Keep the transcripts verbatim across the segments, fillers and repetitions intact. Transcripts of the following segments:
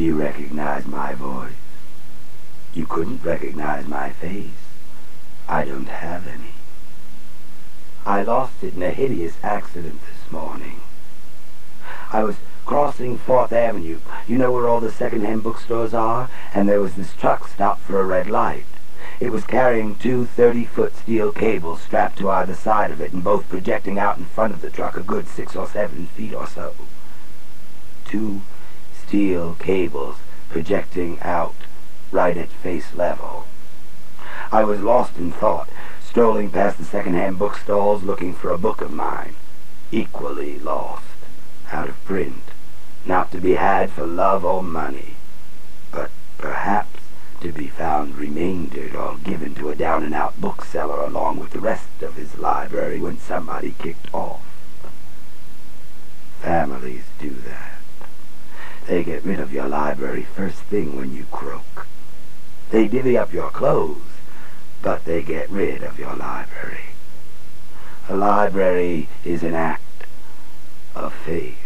you recognize my voice? You couldn't recognize my face. I don't have any. I lost it in a hideous accident this morning. I was crossing Fourth Avenue. You know where all the second-hand bookstores are? And there was this truck stopped for a red light. It was carrying two thirty-foot steel cables strapped to either side of it and both projecting out in front of the truck a good six or seven feet or so. Two steel cables projecting out right at face level. I was lost in thought, strolling past the second-hand bookstores looking for a book of mine. Equally lost, out of print, not to be had for love or money, but perhaps to be found remaindered or given to a down-and-out bookseller along with the rest of his library when somebody kicked off. Families do that. They get rid of your library first thing when you croak. They divvy up your clothes, but they get rid of your library. A library is an act of faith.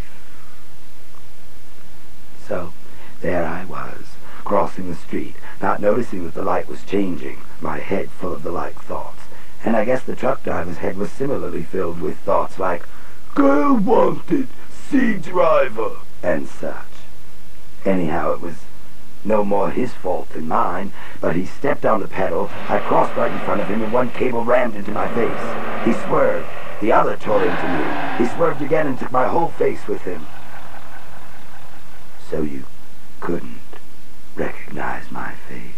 So, there I was, crossing the street, not noticing that the light was changing, my head full of the like thoughts. And I guess the truck driver's head was similarly filled with thoughts like, "Girl wanted, C driver," and such. Anyhow, it was no more his fault than mine, but he stepped on the pedal, I crossed right in front of him, and one cable rammed into my face. He swerved, the other tore into me. He swerved again and took my whole face with him. So you couldn't recognize my face?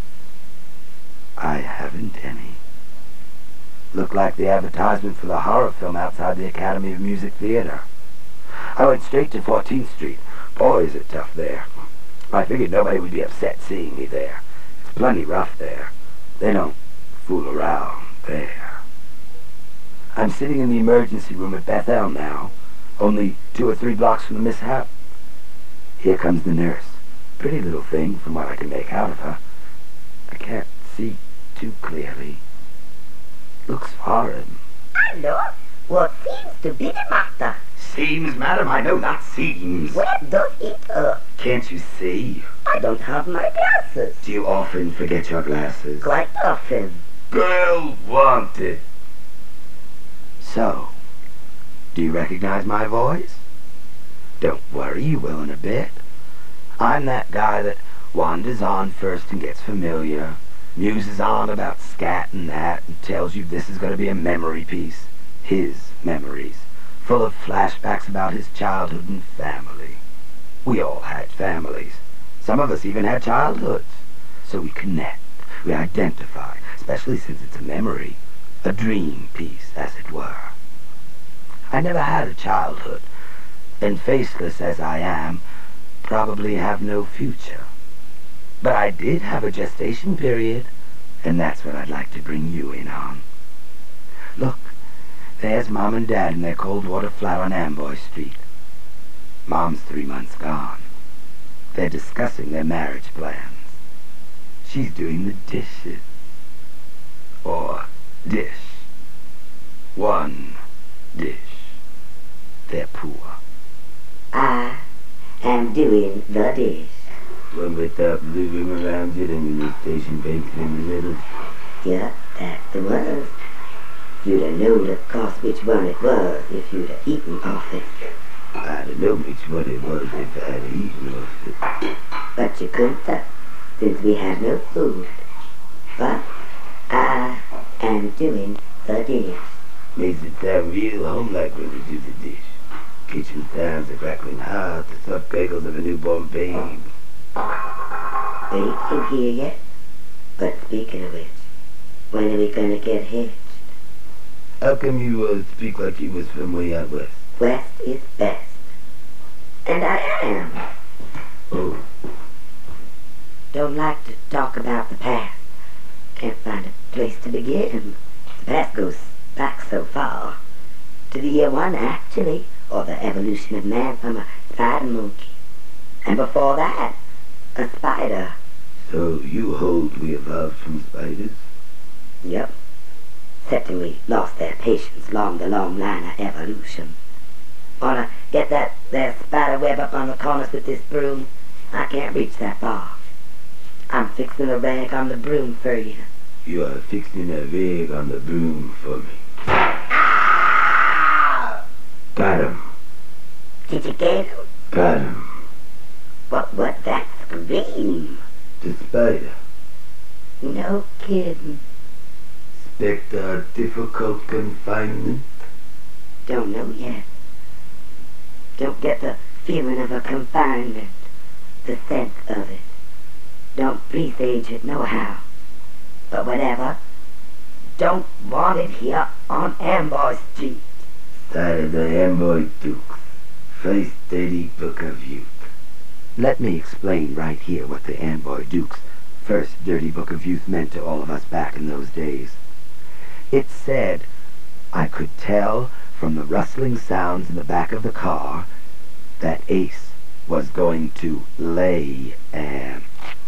I haven't any. Looked like the advertisement for the horror film outside the Academy of Music Theater. I went straight to fourteenth street. Boy, is it tough there. I figured nobody would be upset seeing me there. It's plenty rough there. They don't fool around there. I'm sitting in the emergency room at Beth El now, only two or three blocks from the mishap. Here comes the nurse. Pretty little thing from what I can make out of her. I can't see too clearly. Looks foreign. Hello, what seems to be the matter? Seems, madam, I know not seems. Where does it hurt? Can't you see? I don't have my glasses. Do you often forget your glasses? Quite often. Girl wanted. So, do you recognize my voice? Don't worry, you will in a bit. I'm that guy that wanders on first and gets familiar, muses on about scat and that, and tells you this is going to be a memory piece. His memories, full of flashbacks about his childhood and family. We all had families. Some of us even had childhoods. So we connect, we identify, especially since it's a memory, a dream piece, as it were. I never had a childhood, and faceless as I am, probably have no future. But I did have a gestation period, and that's what I'd like to bring you in on. Look, there's Mom and Dad in their cold water flat on Amboy Street. Mom's three months gone. They're discussing their marriage plans. She's doing the dishes. Or dish. One dish. They're poor. I am doing the dish. One with the blue ring around it and the station bacon in the middle. Yeah, that's the one. You'd have known, of course, which one it was if you'd have eaten off it. I'd have known which one it was if I had eaten off it. But you couldn't have, since we had no food. But I am doing the dish. Makes it sound real home-like when we do the dish. Kitchen sounds are crackling hot, the soft gurgles of a newborn babe. Ain't in here yet. But speaking of which, when are we gonna get hitched? How come you uh, speak like you was from way out west? West is best. And I am. Oh. Don't like to talk about the past. Can't find a place to begin. The past goes back so far. To the year one, actually, or the evolution of man from a spider monkey. And before that, a spider. So you hold we evolved from spiders? Yep. Excepting we lost their patience along the long line of evolution. Wanna get that there spider web up on the cornice with this broom? I can't reach that far. I'm fixing a rag on the broom for you. You are fixing a rig on the broom for me. Got him. Did you get him? Got him. What was that scream? The spider. No kidding. Spectre difficult confinement. Don't know yet. Don't get the feeling of a confinement. The sense of it. Don't presage it nohow. But whatever. Don't want it here on Amboy Street. Side of the Amboy Dukes. First dirty book of youth. Let me explain right here what the Amboy Dukes' first dirty book of youth meant to all of us back in those days. It said, I could tell from the rustling sounds in the back of the car that Ace was going to lay an...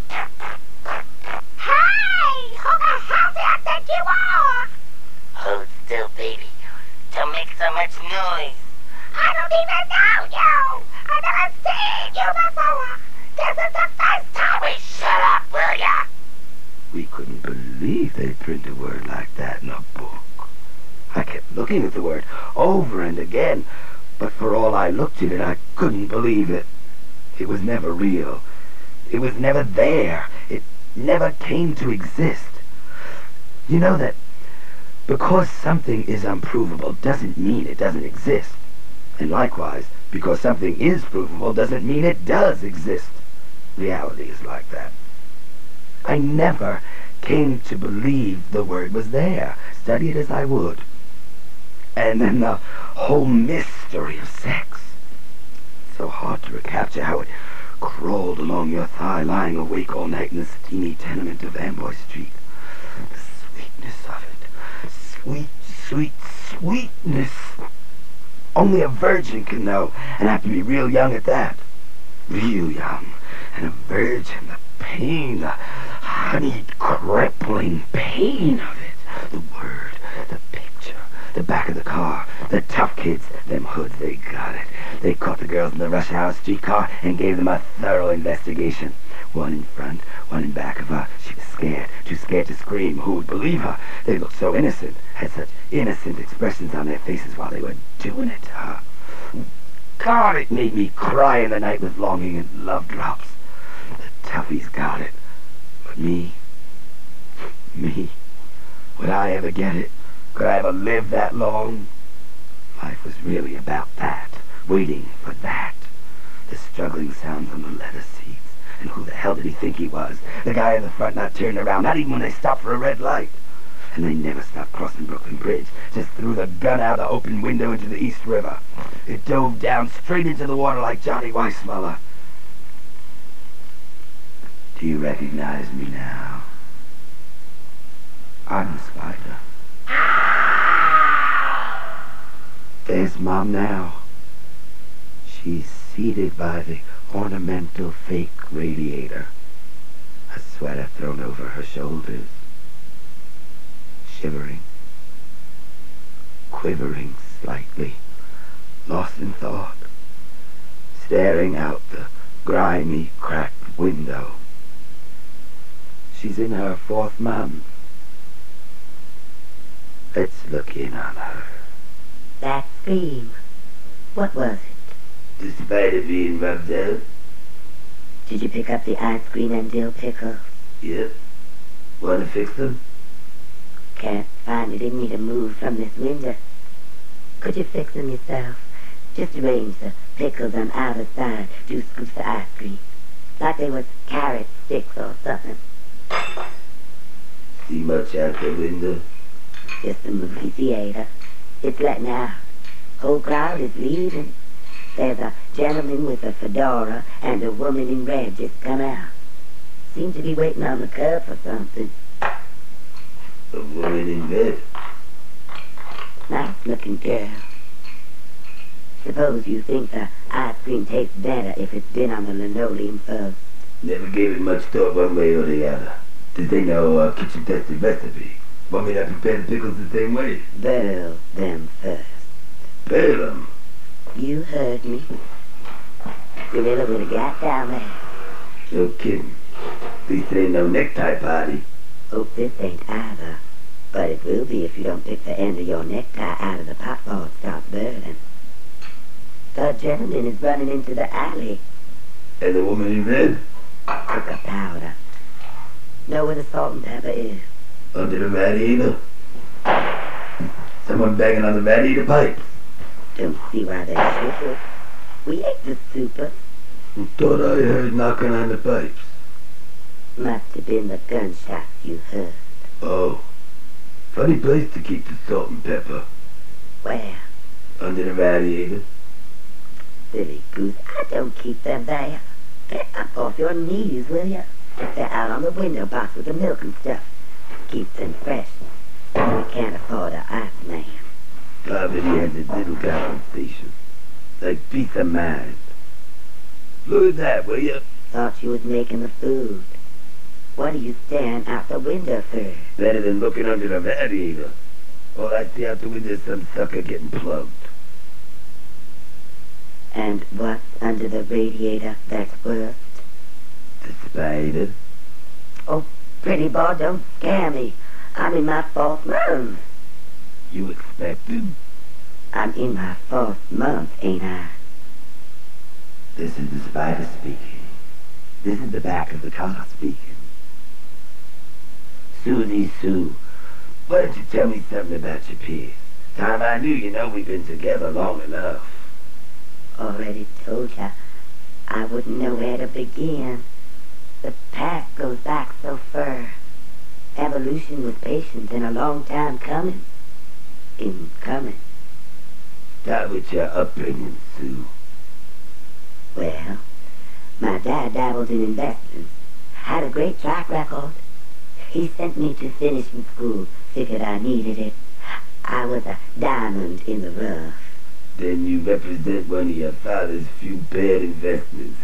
Hey! Who the hell do you think you are? Hold still, baby. Don't make so much noise. I don't even know you! I've never seen you before! This is the first time we shut up, will ya? We couldn't believe they'd print a word like that in a book. I kept looking at the word over and again, but for all I looked at it, I couldn't believe it. It was never real. It was never there. It never came to exist. You know that because something is unprovable doesn't mean it doesn't exist. And likewise, because something is provable doesn't mean it does exist. Reality is like that. I never came to believe the word was there, study it as I would. And then the whole mystery of sex. So hard to recapture how it crawled along your thigh, lying awake all night in the steamy tenement of Amboy Street. The sweetness of it. Sweet, sweet, sweetness. Only a virgin can know, and have to be real young at that. Real young. And a virgin, the pain, the honeyed, crippling pain of it. The word, the picture, the back of the car, the tough kids, them hoods, they got it. They caught the girls in the rush hour streetcar and gave them a thorough investigation. One in front, one in back of her. She was scared, too scared to scream. Who would believe her? They looked so innocent, had such innocent expressions on their faces while they were doing it to her. God, it made me cry in the night with longing and love drops. The toughies got it. But me, me, would I ever get it? Could I ever live that long? Life was really about that, waiting for that. The struggling sounds on the leather seats. And who the hell did he think he was? The guy in the front not turning around, not even when they stopped for a red light. And they never stopped crossing Brooklyn Bridge. Just threw the gun out the open window into the East River. It dove down straight into the water like Johnny Weissmuller. Do you recognize me now? I'm the spider. There's Mom now. She's seated by the ornamental fake radiator, a sweater thrown over her shoulders, shivering, quivering slightly, lost in thought, staring out the grimy, cracked window. She's in her fourth month. Let's look in on her. That scream. What was it? The spider being rubbed out? Did you pick up the ice cream and dill pickles? Yep. Want to fix them? Can't find it in me to move from this window. Could you fix them yourself? Just arrange the pickles on either side. Two scoops of ice cream. Like they was carrot sticks or something. See much out the window? Just the movie theater. It's letting out. Whole crowd is leaving. There's a gentleman with a fedora and a woman in red just come out. Seem to be waiting on the curb for something. A woman in red? Nice looking girl. Suppose you think the ice cream tastes better if it's been on the linoleum first. Never gave it much thought one way or the other. Did they know a kitchen tested recipe? Want me to prepare the pickles the same way? Boil them first. Boil them? You heard me. Gorilla would have got down there. No kidding. At least it ain't no necktie party. Hope this ain't either. But it will be if you don't pick the end of your necktie out of the pot before it starts burning. The gentleman is running into the alley. And the woman in red? Took a powder. Know where the salt and pepper is. Under the radiator? Someone banging on the radiator pipe? Don't see why they should. We ate the super. Who thought I heard knocking on the pipes? Must have been the gunshots you heard. Oh. Funny place to keep the salt and pepper. Where? Under the radiator. Silly goose, I don't keep them there. Get up off your knees, will ya? They're out on the window box with the milk and stuff. Keep them fresh. We can't afford an iceman. Poverty has its little compensation. Like peace of mind. Look at that, will ya? Thought you was making the food. What are you staring out the window for? Better than looking under the radiator. All I see out the window is some sucker getting plugged. And what's under the radiator that's worst? The spider. Oh, pretty boy, don't scare me. I'm in my fourth month. You expected? I'm in my fourth month, ain't I? This is the spider speaking. This is the back of the car speaking. Susie Sue, why don't you tell me something about your piece? Time I knew, you know, we've been together long enough. Already told ya, I wouldn't know where to begin. The past goes back so far. Evolution was patient and a long time coming. In coming. Start with your upbringing, Sue. Well, my dad dabbled in investments. Had a great track record. He sent me to finishing school, figured I needed it. I was a diamond in the rough. Then you represent one of your father's few bad investments.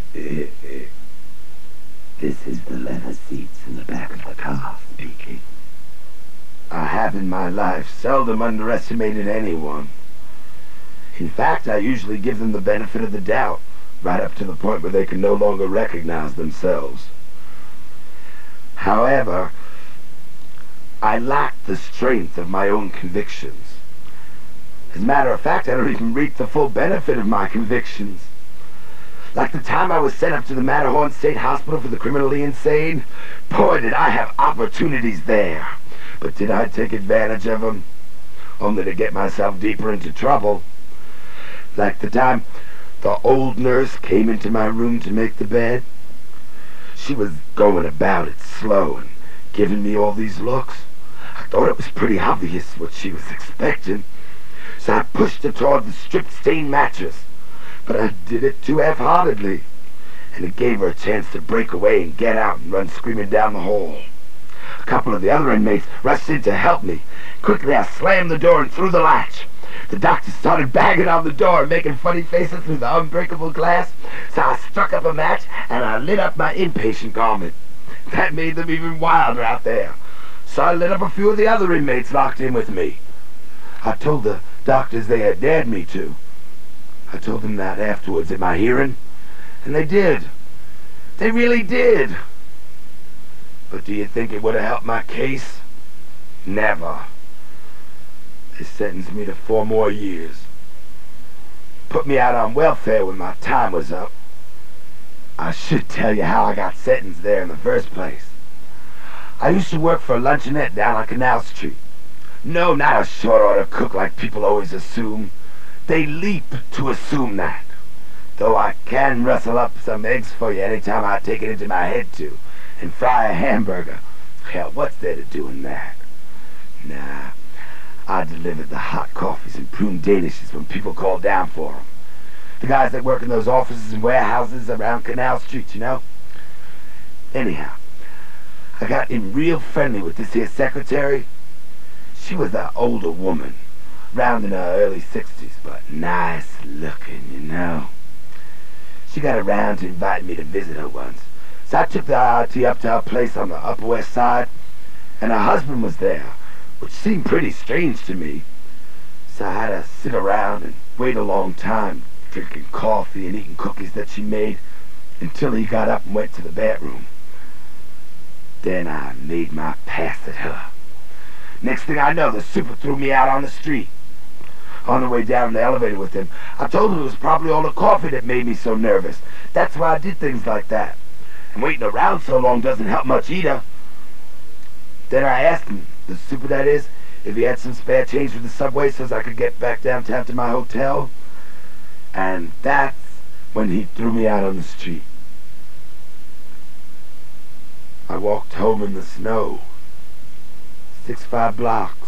This is the leather seats in the back of the car speaking. I have in my life seldom underestimated anyone. In fact, I usually give them the benefit of the doubt, right up to the point where they can no longer recognize themselves. However, I lack the strength of my own convictions. As a matter of fact, I don't even reap the full benefit of my convictions. Like the time I was sent up to the Matterhorn State Hospital for the criminally insane, boy, did I have opportunities there. But did I take advantage of them? Only to get myself deeper into trouble. Like the time the old nurse came into my room to make the bed. She was going about it slow and giving me all these looks. I thought it was pretty obvious what she was expecting. So I pushed her toward the strip-stained mattress. But I did it too half-heartedly. And it gave her a chance to break away and get out and run screaming down the hall. A couple of the other inmates rushed in to help me. Quickly I slammed the door and threw the latch. The doctor started banging on the door and making funny faces through the unbreakable glass. So I struck up a match and I lit up my inpatient garment. That made them even wilder out there. So I lit up a few of the other inmates locked in with me. I told the doctors they had dared me to. I told them that afterwards at my hearing. And they did. They really did. But do you think it would have helped my case? Never. They sentenced me to four more years. Put me out on welfare when my time was up. I should tell you how I got sentenced there in the first place. I used to work for a luncheonette down on Canal Street. No, not a short order cook like people always assume. They leap to assume that. Though I can rustle up some eggs for you anytime I take it into my head to, and fry a hamburger. Hell, what's there to do in that? Nah, I delivered the hot coffees and prune danishes when people called down for them. The guys that work in those offices and warehouses around Canal Street, you know? Anyhow, I got in real friendly with this here secretary. She was an older woman, round in her early sixties, but nice looking, you know. She got around to invite me to visit her once. So I took the I R T up to her place on the Upper West Side, and her husband was there, which seemed pretty strange to me. So I had to sit around and wait a long time, drinking coffee and eating cookies that she made, until he got up and went to the bedroom. Then I made my pass at her. Next thing I know, the super threw me out on the street. On the way down the elevator with him, I told him it was probably all the coffee that made me so nervous. That's why I did things like that. And waiting around so long doesn't help much either. Then I asked him, the super that is, if he had some spare change for the subway so I could get back downtown to my hotel. And that's when he threw me out on the street. I walked home in the snow. Six, five blocks.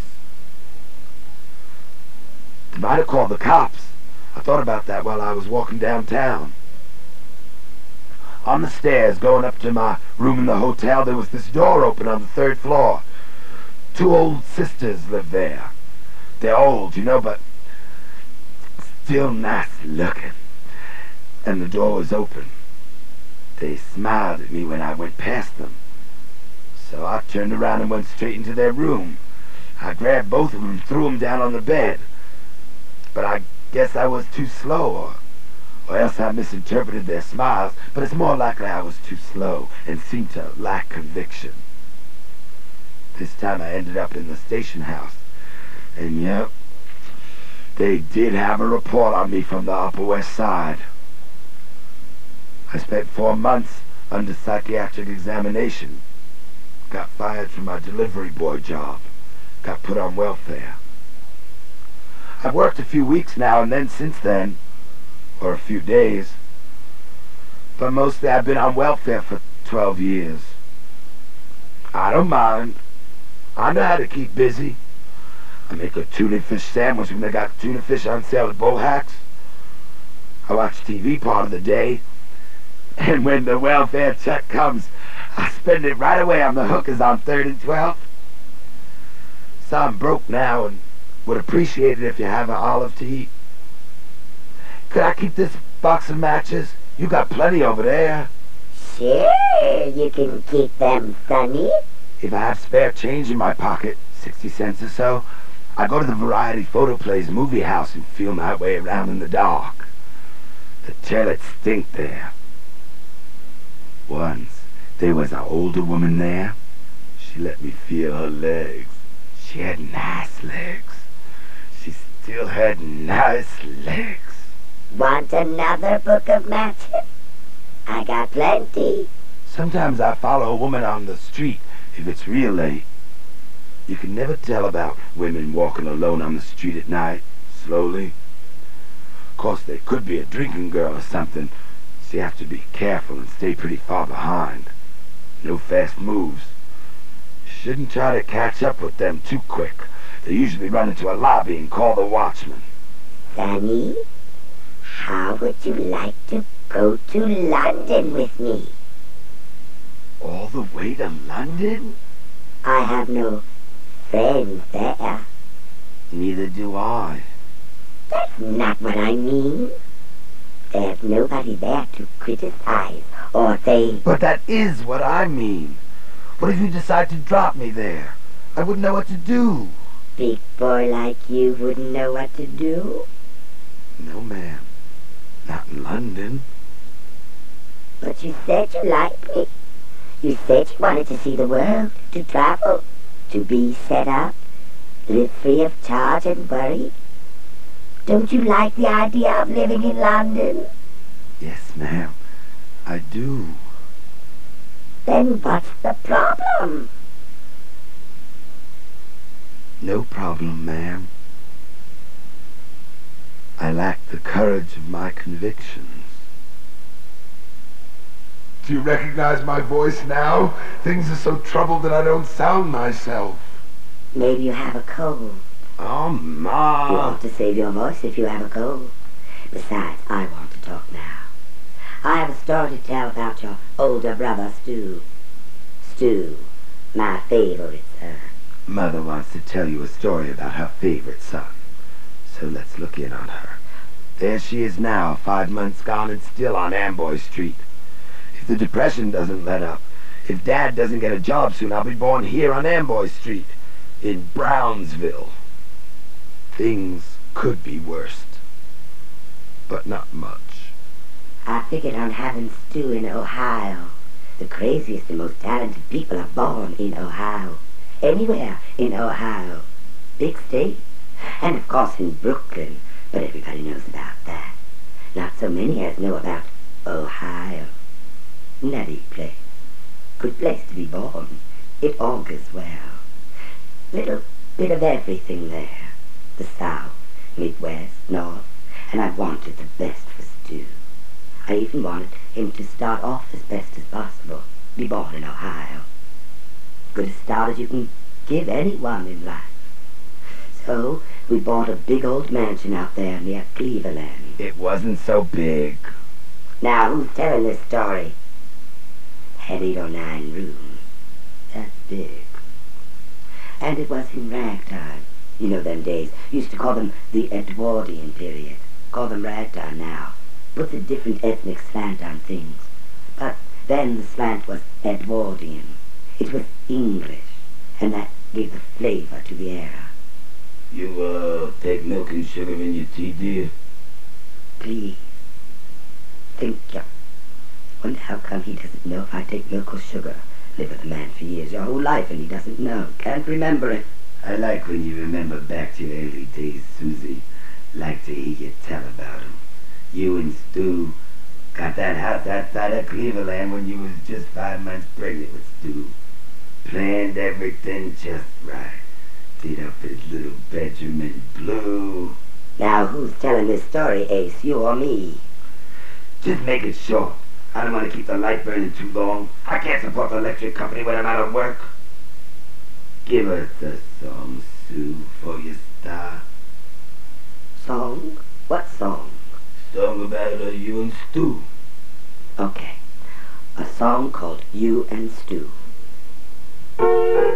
They might have called the cops. I thought about that while I was walking downtown. On the stairs going up to my room in the hotel, there was this door open on the third floor. Two old sisters lived there. They're old, you know, but still nice looking. And the door was open. They smiled at me when I went past them. So I turned around and went straight into their room. I grabbed both of them and threw them down on the bed. But I guess I was too slow, or, or else I misinterpreted their smiles. But it's more likely I was too slow and seemed to lack conviction. This time I ended up in the station house. And yep, they did have a report on me from the Upper West Side. I spent four months under psychiatric examination. Got fired from my delivery boy job. Got put on welfare. I've worked a few weeks now and then since then, or a few days. But mostly I've been on welfare for twelve years. I don't mind. I know how to keep busy. I make a tuna fish sandwich when they got tuna fish on sale at Bullhacks. I watch T V part of the day. And when the welfare check comes, I spend it right away on the hookers on third and twelfth. So I'm broke now and would appreciate it if you have an olive to eat. Could I keep this box of matches? You got plenty over there. Sure, you can keep them, Sonny. If I have spare change in my pocket, sixty cents or so, I go to the Variety Photoplays movie house and feel my way around in the dark. The toilets stink there. Once, there was an older woman there. She let me feel her legs. She had nice legs. She still had nice legs. Want another book of matches? I got plenty. Sometimes I follow a woman on the street if it's real late. You can never tell about women walking alone on the street at night, slowly. Of course, there could be a drinking girl or something, so you have to be careful and stay pretty far behind. No fast moves. Shouldn't try to catch up with them too quick. They usually run into a lobby and call the watchman. Sonny, how would you like to go to London with me? All the way to London? I have no friends there. Neither do I. That's not what I mean. There's nobody there to criticize or say... But that is what I mean. What if you decide to drop me there? I wouldn't know what to do. Big boy like you wouldn't know what to do? No, ma'am. Not in London. But you said you liked me. You said you wanted to see the world, to travel, to be set up, live free of charge and worry. Don't you like the idea of living in London? Yes, ma'am. I do. Then what's the problem? No problem, ma'am. I lack the courage of my convictions. Do you recognize my voice now? Things are so troubled that I don't sound myself. Maybe you have a cold. Oh, Ma. You ought to save your voice if you have a cold. Besides, I want to talk now. I have a story to tell about your older brother, Stu. Stu, my favorite son. Mother wants to tell you a story about her favorite son. So let's look in on her. There she is now, five months gone and still on Amboy Street. If the depression doesn't let up, if Dad doesn't get a job soon, I'll be born here on Amboy Street, in Brownsville. Things could be worse, but not much. I figured on having Stu in Ohio. The craziest and most talented people are born in Ohio. Anywhere in Ohio. Big state. And of course in Brooklyn, but everybody knows about that. Not so many as know about Ohio. Nutty place. Good place to be born. It augurs well. Little bit of everything there. The South, Midwest, North, and I wanted the best for Stu. I even wanted him to start off as best as possible. Be born in Ohio. Good a start as you can give anyone in life. So, we bought a big old mansion out there near Cleveland. It wasn't so big. Now, who's telling this story? Had eight or nine rooms. That's big. And it was in ragtime. You know them days. Used to call them the Edwardian period. Call them ragtime now. Puts a different ethnic slant on things. But then the slant was Edwardian. It was English. And that gave the flavor to the era. You, uh, take milk and sugar in your tea, dear? Please. Think ya. Wonder how come he doesn't know if I take milk or sugar. Live with a man for years, your whole life, and he doesn't know. Can't remember it. I like when you remember back to your early days, Susie. Like to hear you tell about 'em. You and Stu got that house outside of Cleveland when you was just five months pregnant with Stu. Planned everything just right. Did up his little bedroom in blue. Now, who's telling this story, Ace, you or me? Just make it short. I don't want to keep the light burning too long. I can't support the electric company when I'm out of work. Give us a song, Sue, for your star. Song? What song? Song about uh, you and Stu. Okay. A song called You and Stu. You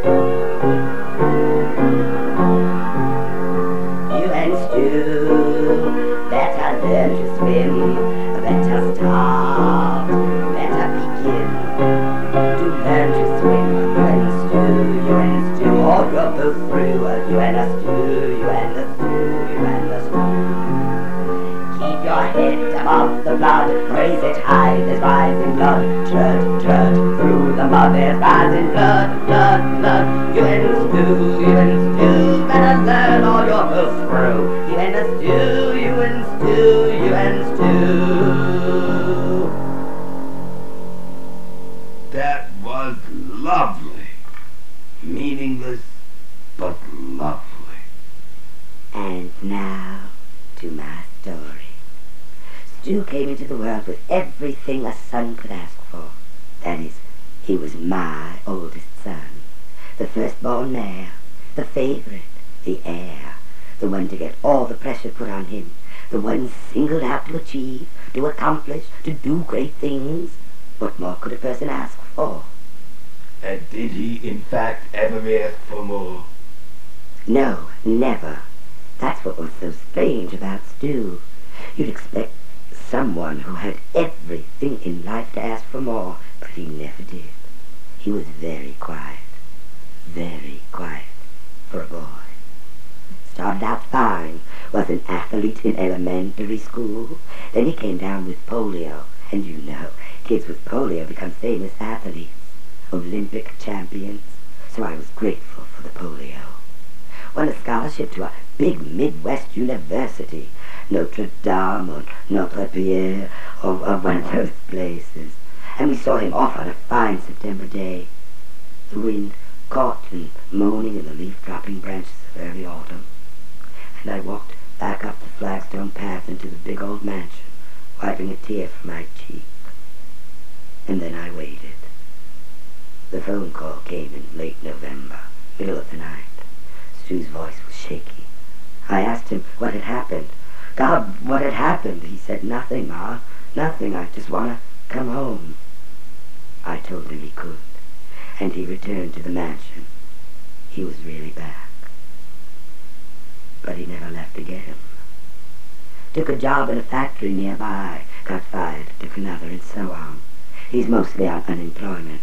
and Stu, better learn to swim, better start, better begin to learn to swim. You and Stu, you and Stu, or you'll go through. You and a Stu, you and a Stu, you and a Stu. Keep your head above the flood, raise it high, there's rising blood. Trud, trud, through the mud, there's rising blood, blood, blood. You and Stu, you and Stu, better learn or you'll go through. You and a Stu, you and Stu, you and Stu. That was lovely. Meaningless, but lovely. And now to my story. Stu came into the world with everything a son could ask for. That is, he was my oldest son. The firstborn male, the favorite, the heir, the one to get all the pressure put on him, the one singled out to achieve, to accomplish, to do great things. What more could a person ask for? And did he, in fact, ever ask for more? No, never. That's what was so strange about Stu. You'd expect someone who had everything in life to ask for more, but he never did. He was very quiet. Very quiet for a boy. Started out fine, was an athlete in elementary school. Then he came down with polio. And you know, kids with polio become famous athletes, Olympic champions. So I was grateful for the polio. Won a scholarship to a big Midwest university, Notre Dame or Notre Pierre, or, or one of those places. And we saw him off on a fine September day. The wind caught and moaning in the leaf-dropping branches of early autumn. And I walked back up the flagstone path into the big old mansion, wiping a tear from my cheek. And then I waited. The phone call came in late November, middle of the night. Stu's voice was shaky. I asked him what had happened. God, what had happened? He said, nothing, Ma. Nothing. I just want to come home. I told him he could. And he returned to the mansion. He was really back. But he never left again. Took a job in a factory nearby. Got fired. Took another, and so on. He's mostly on unemployment.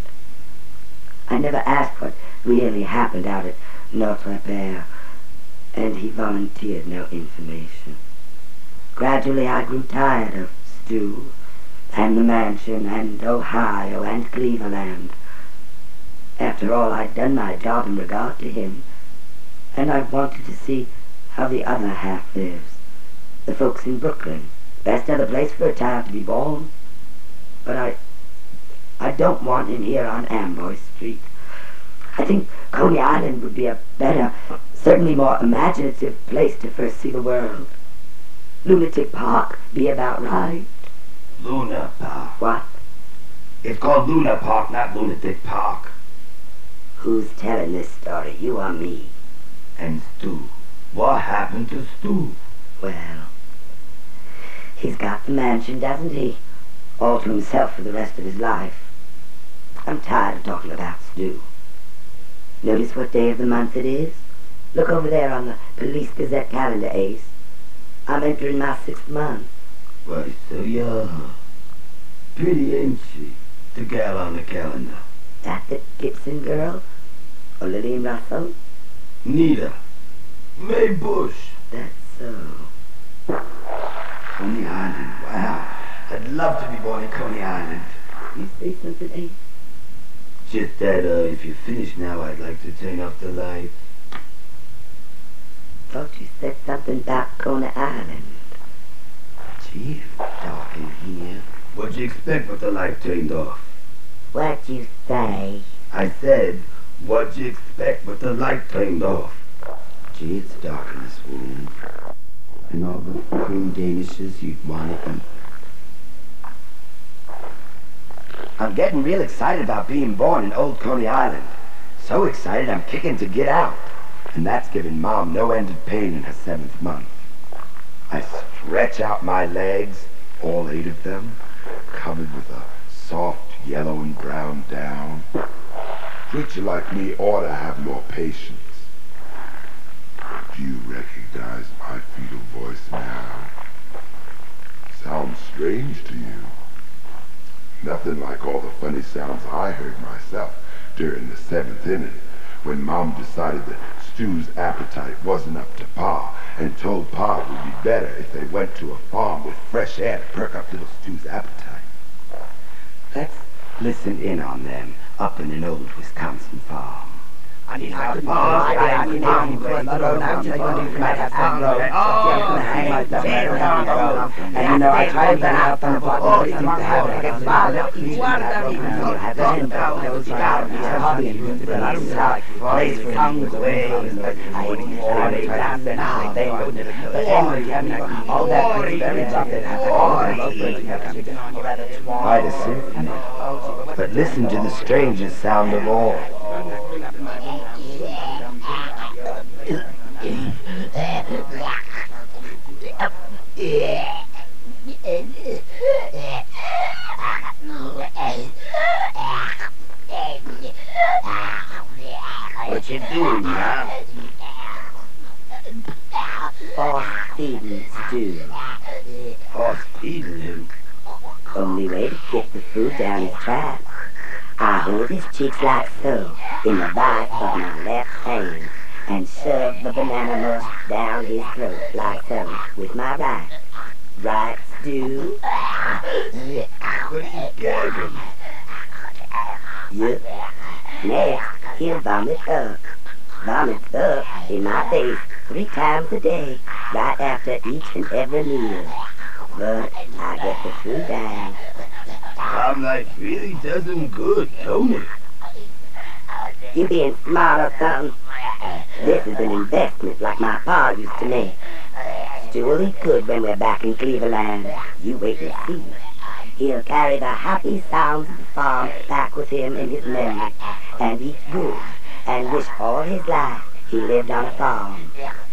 I never asked what really happened out at Notre Père, and he volunteered no information. Gradually I grew tired of Stu, and the mansion, and Ohio, and Cleveland. After all, I'd done my job in regard to him, and I wanted to see how the other half lives. The folks in Brooklyn. Best other place for a child to be born. But I... I don't want him here on Amboy Street. I think Coney Island would be a better, certainly more imaginative place to first see the world. Lunatic Park be about right. Luna Park. What? It's called Luna Park, not Lunatic Park. Who's telling this story, you or me? And Stu. What happened to Stu? Well, he's got the mansion, doesn't he? All to himself for the rest of his life. I'm tired of talking about Stu. Notice what day of the month it is? Look over there on the Police Gazette calendar, Ace. I'm entering my sixth month. Why, so young. Pretty, ain't she? The gal on the calendar. That the Gibson girl? Or Lillian Russell? Nita. Mae Bush. That's so. Coney Island, wow. I'd love to be born in Coney Island. You say something, Ace? Just that, uh, if you're finished now, I'd like to turn off the light. Thought you said something about Coney Island. Gee, it's dark in here. What'd you expect with the light turned off? What'd you say? I said, what'd you expect with the light turned off? Gee, it's dark in this room. And all the cream danishes you'd want to eat. I'm getting real excited about being born in Old Coney Island. So excited I'm kicking to get out. And that's giving Mom no end of pain in her seventh month. I stretch out my legs, all eight of them, covered with a soft yellow and brown down. Preacher like me ought to have more patience. Do you recognize my fetal voice now? Sounds strange to you. Nothing like all the funny sounds I heard myself during the seventh inning when Mom decided that Stu's appetite wasn't up to par and told Pa it would be better if they went to a farm with fresh air to perk up little Stu's appetite. Let's listen in on them up in an old Wisconsin farm. I need to pause. I need to and you know, I tried to out on the block. Oh, you think to have it against my left. You have that in those guys. But I don't like place for tongues away. I wouldn't want to try to send out they would all that very rough that happened. Quite a symphony. But listen to the strangest sound of all. What you doing, huh? Horse feeding Stu. Horse feeding him. Only way to get the food down his trap. I hold his cheeks like so, in the vice of my left hand, and shove the banana mush down his throat like so, with my right. Right, Stu? What are you gagging? Yep. Next, he'll vomit up. Vomits up in my face three times a day, right after each and every meal. But I get the food down. Tom Life really does him good, don't it? You being smart or something? This is an investment like my pa used to make. Stu will eat good when we're back in Cleveland. You wait and see. He'll carry the happy sounds of the farm back with him in his memory, and eat good, and wish all his life he lived on a farm.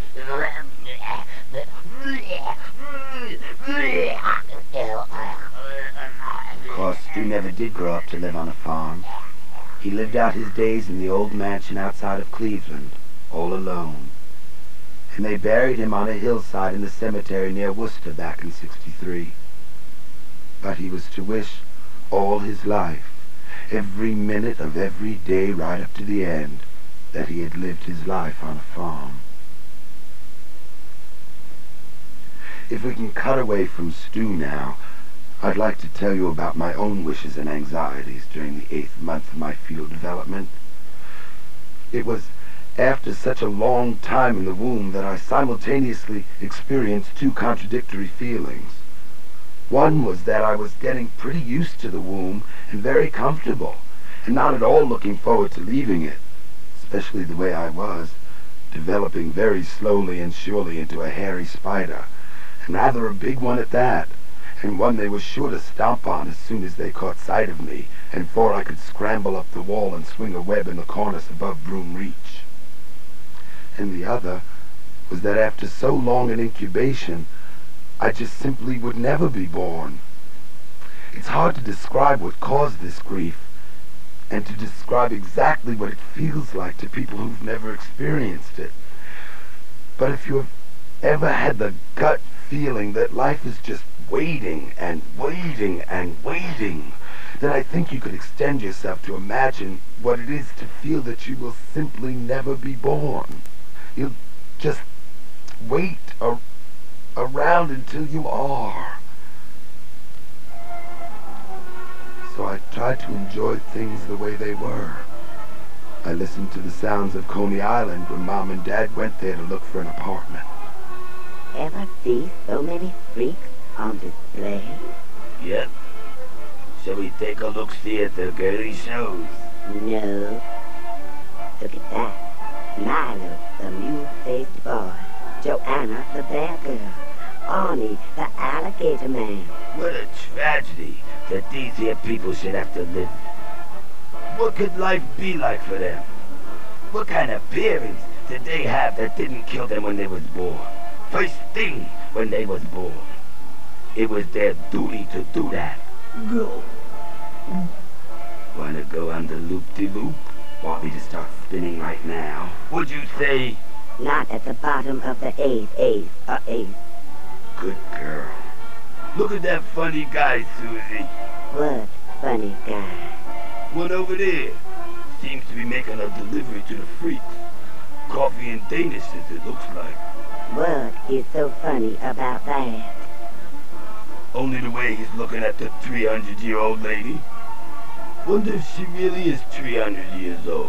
Of course, Stu never did grow up to live on a farm. He lived out his days in the old mansion outside of Cleveland, all alone. And they buried him on a hillside in the cemetery near Worcester back in sixty-three. But he was to wish all his life, every minute of every day right up to the end, that he had lived his life on a farm. If we can cut away from Stu now, I'd like to tell you about my own wishes and anxieties during the eighth month of my fetal development. It was after such a long time in the womb that I simultaneously experienced two contradictory feelings. One was that I was getting pretty used to the womb and very comfortable, and not at all looking forward to leaving it, especially the way I was, developing very slowly and surely into a hairy spider, and rather a big one at that, and one they were sure to stomp on as soon as they caught sight of me, and before I could scramble up the wall and swing a web in the cornice above Broom Reach. And the other was that after so long an incubation, I just simply would never be born. It's hard to describe what caused this grief, and to describe exactly what it feels like to people who've never experienced it. But if you have ever had the gut feeling that life is just waiting and waiting and waiting, then I think you could extend yourself to imagine what it is to feel that you will simply never be born. You'll just wait ar around until you are. So I tried to enjoy things the way they were. I listened to the sounds of Coney Island when Mom and Dad went there to look for an apartment. Ever see so many freaks on display? Yep. Shall we take a look-see at the girly shows? No. Look at that. Milo, the mule-faced boy. Joanna, the bear girl. Arnie, the alligator man. What a tragedy that these here people should have to live. What could life be like for them? What kind of parents did they have that didn't kill them when they was born? First thing when they was born. It was their duty to do that. Go. Wanna go on the loop-de-loop? Want me to start spinning right now? Would you say? Not at the bottom of the eighth, eighth, or eighth. Good girl. Look at that funny guy, Susie. What funny guy? One over there. Seems to be making a delivery to the freaks. Coffee and Danishes, it looks like. What is so funny about that? Only the way he's looking at the three hundred year old lady. Wonder if she really is three hundred years old.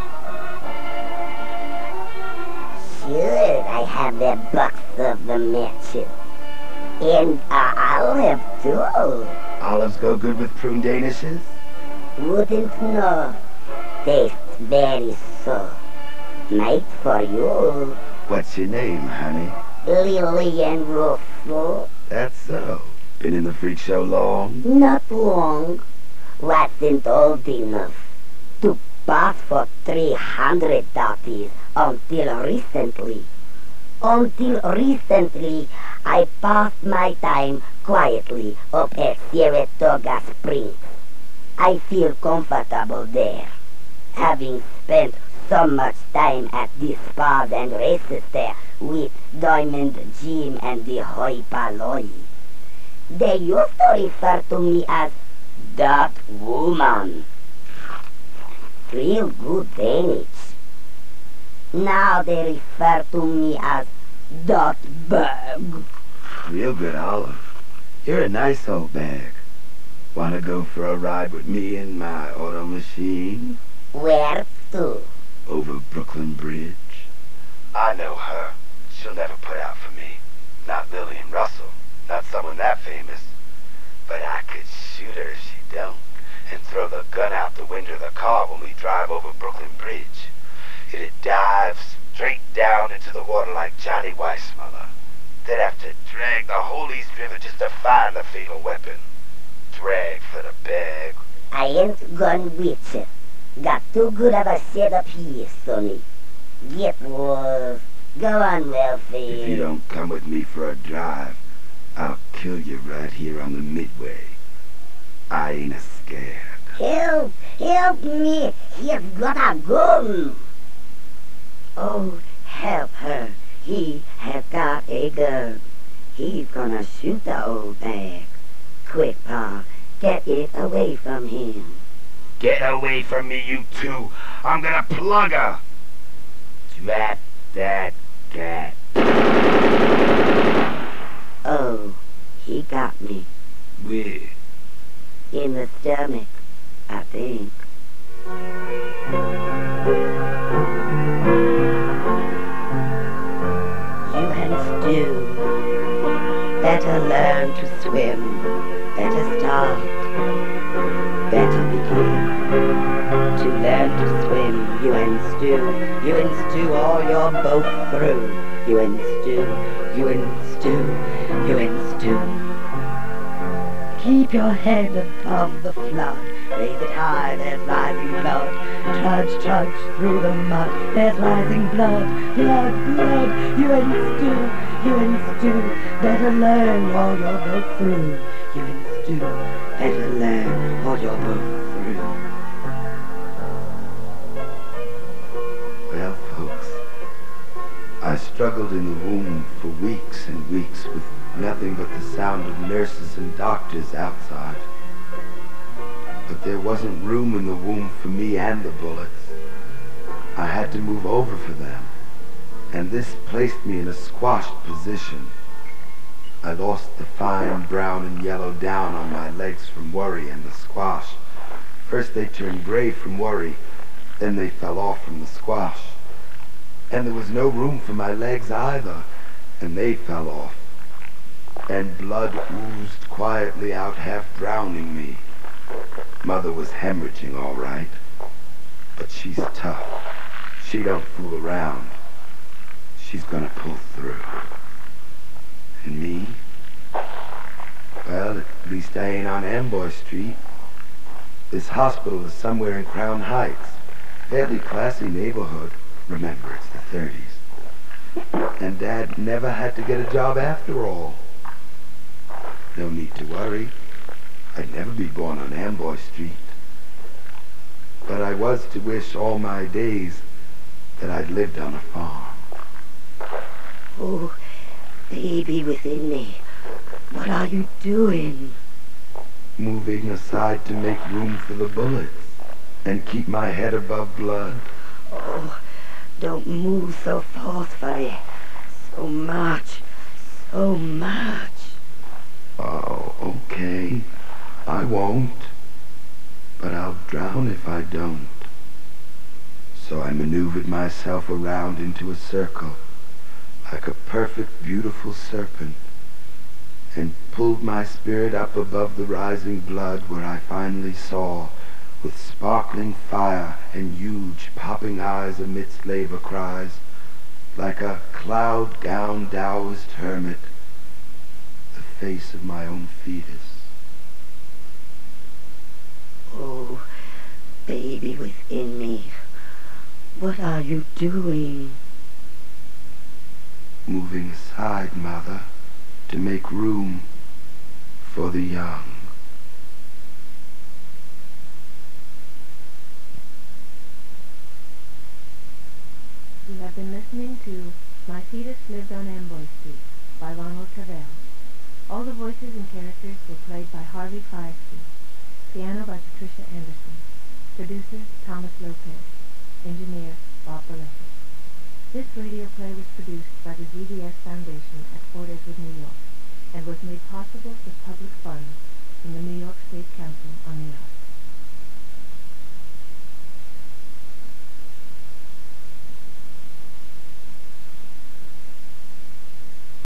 Sure, I have the box of the matches. And uh, olive too. Olives go good with prune Danishes? Wouldn't know. Tastes very soft. Made for you. What's your name, honey? Lillian Ruffalo. That's so. Been in the freak show long? Not long. Wasn't old enough to pass for three hundred dotties until recently. Until recently, I passed my time quietly up at Saratoga Springs. I feel comfortable there, having spent so much time at the spas and races there with Diamond Jim and the Hoi Polloi. They used to refer to me as that woman. Real good Danish. Now they refer to me as that bag. Real good, Olive. You're a nice old bag. Wanna go for a ride with me in my auto machine? Where to? Over Brooklyn Bridge. I know her. She'll never put out for me. Not Lillian Russell. Not someone that famous. But I could shoot her if she don't. And throw the gun out the window of the car when we drive over Brooklyn Bridge. It'd dive straight down into the water like Johnny Weissmuller. They'd have to drag the whole East River just to find the fatal weapon. Drag for the bag. I ain't gone with you. Got too good of a setup here, Sonny. Get was. Go on, Ralphie. If you don't come with me for a drive, I'll kill you right here on the midway. I ain't a scared. Help! Help me! He's got a gun! Oh, help her. He has got a gun. He's gonna shoot the old bag. Quick, Pa. Get it away from him. Get away from me, you two. I'm gonna plug her. Drat that cat. Oh, he got me. Where? In the stomach, I think. You and Stu better learn to swim, better start, better begin. To learn to swim, you and Stu, you and Stu, or you're both through. You and Stu, you and Stu, you and Stu. Keep your head above the flood, raise it high, there's rising blood. Trudge, trudge through the mud, there's rising blood, blood, blood. You and Stu, you and Stu, better learn or you're both through. You and Stu, better learn or you're both through. Well, folks, I struggled in the womb for weeks and weeks with nothing but the sound of nurses and doctors outside. But there wasn't room in the womb for me and the bullets. I had to move over for them, and this placed me in a squashed position. I lost the fine brown and yellow down on my legs from worry and the squash. First they turned gray from worry, then they fell off from the squash. And there was no room for my legs either, and they fell off. And blood oozed quietly out, half drowning me. Mother was hemorrhaging all right, but she's tough. She don't fool around. She's gonna pull through. And me? Well, at least I ain't on Amboy Street. This hospital is somewhere in Crown Heights. Fairly classy neighborhood. Remember, it's the thirties. And Dad never had to get a job after all. No need to worry. I'd never be born on Amboy Street. But I was to wish all my days that I'd lived on a farm. Oh, baby within me, what are you doing? Moving aside to make room for the bullets and keep my head above blood. Oh, don't move so forcefully. So much, so much. Oh, okay. I won't. But I'll drown if I don't. So I maneuvered myself around into a circle, like a perfect, beautiful serpent, and pulled my spirit up above the rising blood where I finally saw, with sparkling fire and huge popping eyes amidst labor cries, like a cloud-gowned Taoist hermit, the face of my own fetus. Oh, baby within me, what are you doing? Moving aside, Mother, to make room for the young. You have been listening to My Fetus Lived on Amboy Street by Ronald Cavell. All the voices and characters were played by Harvey Firestein. Piano by Patricia Anderson. Producer Thomas Lopez. Engineer Bob Baletti. This radio play was produced by the Z D S Foundation at Fort Edward, New York, and was made possible with public funds